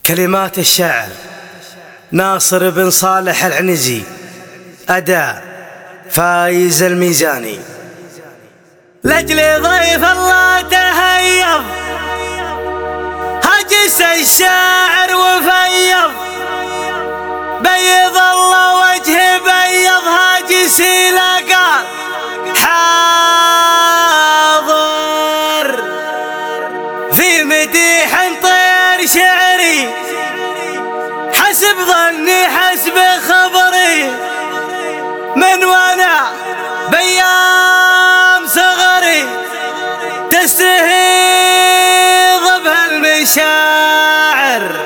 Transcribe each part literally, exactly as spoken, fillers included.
كلمات الشاعر ناصر بن صالح العنزي، أداء فايز الميزاني. لأجل ضيف الله تهيض هجس الشاعر وفيض، بيض الله وجهه بيض هاجسي لقى حاضر في مديح طير شعري، حسب ظني حسب خبري من وانا بيام صغري تستهيض بهالمشاعر.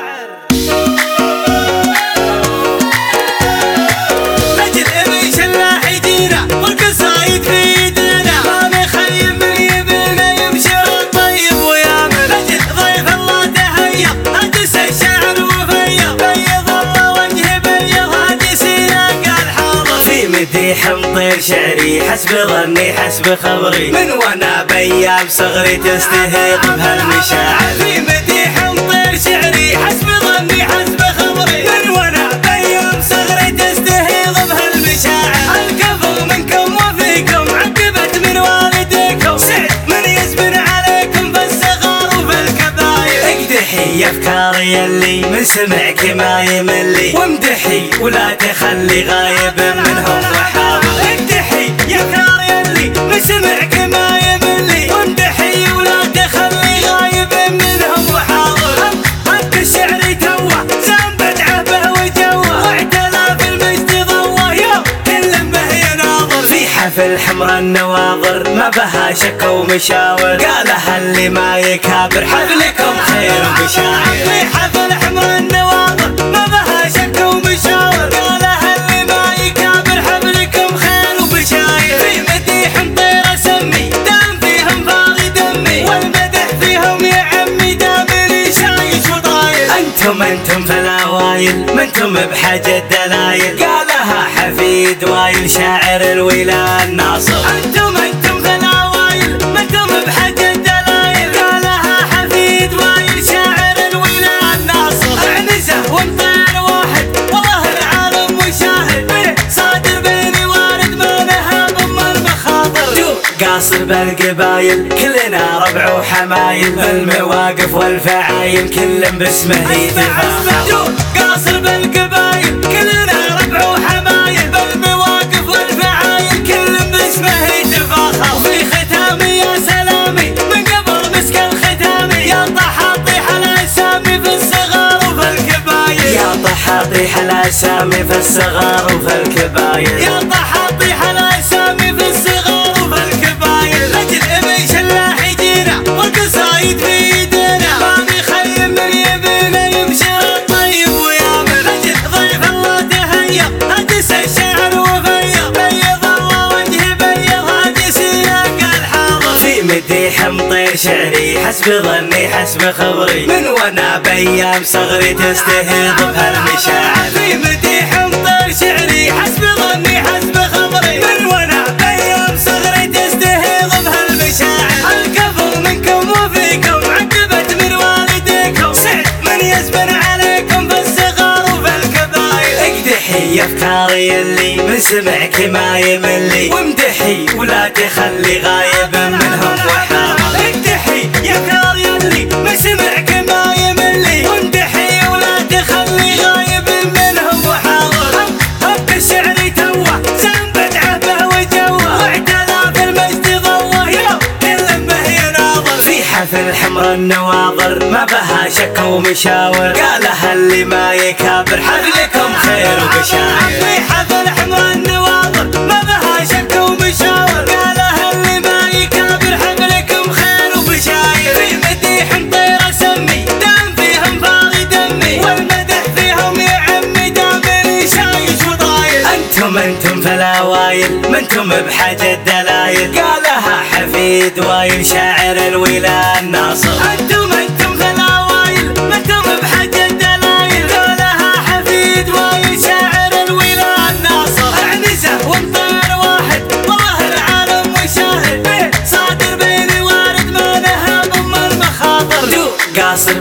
لجل ابي شلاح يجينا والقصايد في يدنا، ما بيخيم من يبينا يمشي الطيب ويامن. لجل ضيف الله تهيض هجس الشعر وفيض، بيض الله وجهه بيض هاجسي لقى الحاضر في مديح طير شعري، حسب ظني حسب خبري من وانا بيام صغري تستهيض بهالمشاعر. في مديح طير شعري حسب ظني حسب خبري من وانا بيام صغري تستهيض بهالمشاعر. الكفو منكم وفيكم عقبت من والديكم، سعد من يزبن عليكم في الصغار وفي الكباير. اقدحي افكاري اللي من سمعك ما يملي، وامدحي ولا تخلي غايب منهم وحاضر. اقدحي يا افكاري اللي من سمعك ما يملي، وامدحي ولا تخلي غايب منهم وحاضر. حق الشعر توه زان بدعه به وجوه، واعتلى في المجد ضوه يوم كل به يناظر. في حفل حمر النواظر ما بها شك ومشاور، قالها اللي ما يكابر حفلكم خير وبشاير. في حفل حمر النواظر ما بها شك ومشاور، قالها اللي ما يكابر حفلكم خير وبشاير. في مديح طير اسمي دام فيهم فاضي دمي، والمدح فيهم يا عمي دامني شايش وطاير. انتم انتم فلاوايل منتم بحاجة دلايل، قالها حفيد وايل شاعر الولاء الناصر. انتم انتم فلاوايل منتم بحاجة دلايل، قالها حفيد وايل شاعر الولاء الناصر. اعنزه ومطير واحد والله العالم مشاهد، به صادر بيني وارد ما نهاب ام المخاطر. قاصر بالقبايل كلنا ربع وحمايل، بالمواقف والفعايل كل باسمه يتفاخر. قاصر بالقبايل كلنا ربع وحمايل، بالمواقف والفعايل كل باسمه يتفاخر. في ختامي يا سلامي من قبل مسك الختامي، يا طحا طيح الاسامي في الصغار وفي الكباير. يا طحا طيح الاسامي في الصغار وفي الكباير. يا طحا طيح الاسامي في الصغار وفي الكباير. لجل ابي شلاح يجينا والقصايد في يدنا، ما بيخيم من يبينا يمشي الطيب ويامن. لجل ضيف الله تهيض هجس الشعر وفيض، بيض الله وجهه بيض هاجسي لقى الحاضر. في مديح طير شعري حسب ظني حسب خبري من وانا بيام صغري تستهيض بهالمشاعر. في مديح طير شعري حسب ظني حسب خبري من وانا بيام صغري تستهيض بهالمشاعر. الكفو منكم وفيكم عقبت من والديكم، سعد من يزبن عليكم في الصغار وفي الكباير. اقدحي يا افكاري اللي من سمعك ما يملي، وامدحي ولا تخلي غايب منهم وحاضر. اقدحي يا افكاري اللي من سمعك ما يملي، وامدحي ولا تخلي غايب منهم وحاضر. حق الشعر توه زان بدعه به وجوه، واعتلى في المجد ضوه يوم كل به يناظر. في حفل حمر النواظر ما بها شك ومشاور، قالها اللي ما يكابر حفلكم خير وبشاير. في حفل حمر النواظر ما بها شك ومشاور، قالها اللي ما يكابر حفلكم خير وبشاير. في مديح طير اسمي دام فيهم فاضي دمي، والمدح فيهم يا عمي دامني شايش وطاير. انتم انتم فلاوايل منتم بحاجة دلايل، قالها حفيد وايل شاعر الولاء الناصر. انتم انتم فلاوايل منتم بحاجة دلايل، قالها حفيد وايل شاعر الولاء الناصر. اعنزه ومطير واحد والله العالم مشاهد، به صادر بيني وارد ما نهاب ام المخاطر. قاصر بالقبايل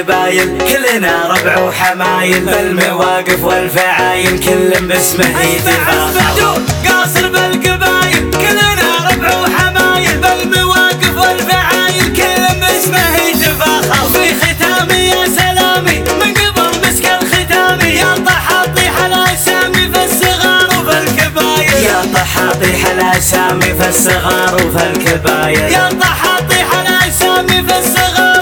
القبايل كلنا ربع وحمايل، بالمواقف والفعايل كل باسمه يتفاخر. قاصر بالقبايل كلنا ربع وحمايل، بالمواقف والفعايل كل باسمه يتفاخر. في ختامي يا سلامي من قبل مسك الختامي، يا طحا طيح الاسامي في الصغار وفي الكباير، يا طحا طيح الاسامي في الصغار وفي الكباير، يا طحا طيح الاسامي في الصغار